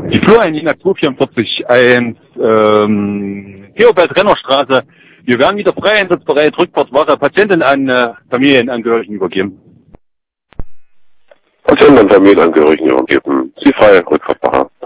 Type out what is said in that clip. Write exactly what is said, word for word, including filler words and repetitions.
Die Flureinlinie Natur vierundvierzig, eins, ähm, Theobald Rennerstraße. Wir werden wieder frei einsatzbereit, Rückfahrtswache, Patienten an äh, Familienangehörigen übergeben. Patienten an Familienangehörigen übergeben. Sie frei, Rückfahrtswache.